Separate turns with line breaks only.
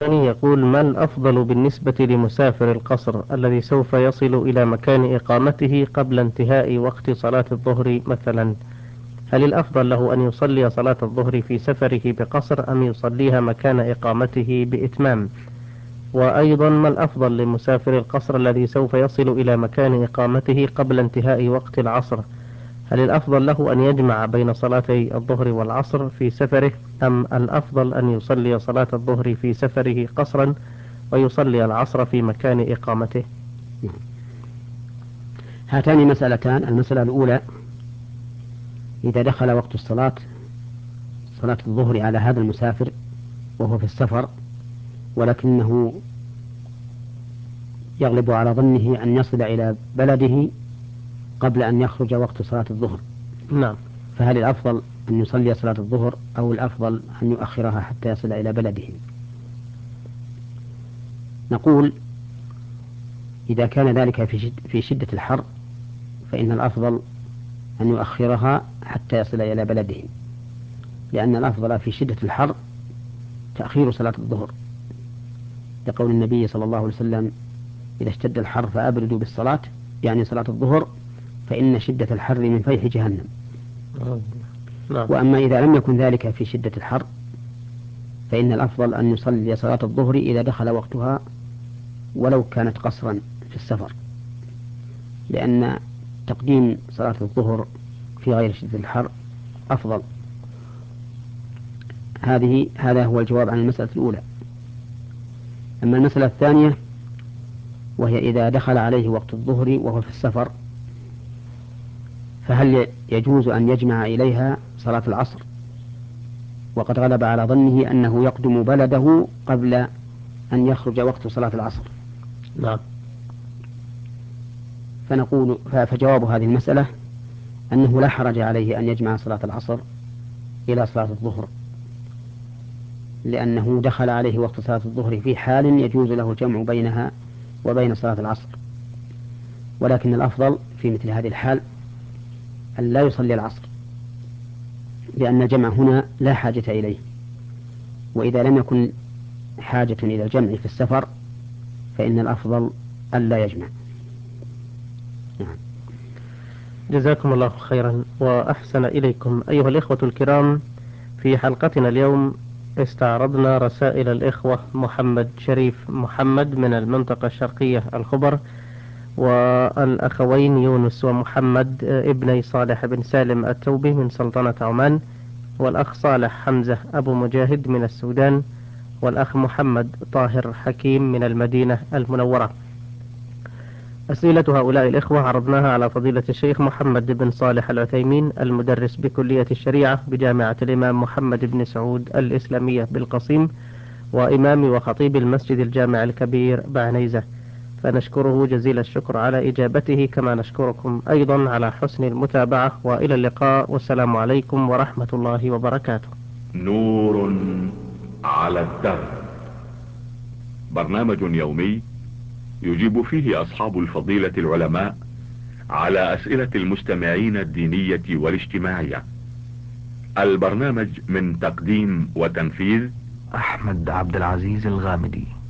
الثاني يقول: ما الأفضل بالنسبة لمسافر القصر الذي سوف يصل إلى مكان إقامته قبل انتهاء وقت صلاة الظهر مثلا؟ هل الأفضل له أن يصلي صلاة الظهر في سفره بقصر أم يصليها مكان إقامته بإتمام؟ وأيضا ما الأفضل لمسافر القصر الذي سوف يصل إلى مكان إقامته قبل انتهاء وقت العصر؟ هل الأفضل له أن يجمع بين صلاتي الظهر والعصر في سفره، أم الأفضل أن يصلي صلاة الظهر في سفره قصرا ويصلي العصر في مكان إقامته؟
هاتان مسألتان. المسألة الأولى: إذا دخل وقت الصلاة، صلاة الظهر، على هذا المسافر وهو في السفر، ولكنه يغلب على ظنه أن يصل إلى بلده قبل أن يخرج وقت صلاة الظهر،
نعم.
فهل الأفضل أن يصلي صلاة الظهر أو الأفضل أن يؤخرها حتى يصل إلى بلده؟ نقول: إذا كان ذلك في شدة الحر فإن الأفضل أن يؤخرها حتى يصل إلى بلده، لأن الأفضل في شدة الحر تأخير صلاة الظهر، لقول النبي صلى الله عليه وسلم: إذا اشتد الحر فأبردوا بالصلاة، يعني صلاة الظهر، فإن شدة الحر من فيح جهنم.
نعم.
وأما إذا لم يكن ذلك في شدة الحر فإن الأفضل أن يصلي صلاة الظهر إذا دخل وقتها ولو كانت قصرا في السفر، لأن تقديم صلاة الظهر في غير شدة الحر أفضل. هذا هو الجواب عن المسألة الأولى. أما المسألة الثانية، وهي إذا دخل عليه وقت الظهر وهو في السفر، فهل يجوز أن يجمع إليها صلاة العصر وقد غلب على ظنه أنه يقدم بلده قبل أن يخرج وقت صلاة العصر؟
نعم.
فجواب هذه المسألة أنه لا حرج عليه أن يجمع صلاة العصر إلى صلاة الظهر، لأنه دخل عليه وقت صلاة الظهر في حال يجوز له الجمع بينها وبين صلاة العصر. ولكن الأفضل في مثل هذه الحال أن لا يصلي العصر، لأن الجمع هنا لا حاجة إليه، وإذا لم يكن حاجة إلى الجمع في السفر فإن الأفضل ألا يجمع. نعم.
جزاكم الله خيرا وأحسن إليكم. أيها الإخوة الكرام، في حلقتنا اليوم استعرضنا رسائل الإخوة محمد شريف محمد من المنطقة الشرقية الخبر، والأخوين يونس ومحمد ابني صالح بن سالم التوبي من سلطنة عمان، والأخ صالح حمزة أبو مجاهد من السودان، والأخ محمد طاهر حكيم من المدينة المنورة. أسئلة هؤلاء الإخوة عرضناها على فضيلة الشيخ محمد بن صالح العثيمين المدرس بكلية الشريعة بجامعة الإمام محمد بن سعود الإسلامية بالقصيم، وإمام وخطيب المسجد الجامع الكبير بعنيزة، فنشكره جزيل الشكر على إجابته، كما نشكركم أيضا على حسن المتابعة، وإلى اللقاء، والسلام عليكم ورحمة الله وبركاته.
نور على الدرب، برنامج يومي يجيب فيه أصحاب الفضيلة العلماء على أسئلة المستمعين الدينية والاجتماعية. البرنامج من تقديم وتنفيذ
أحمد عبد العزيز الغامدي.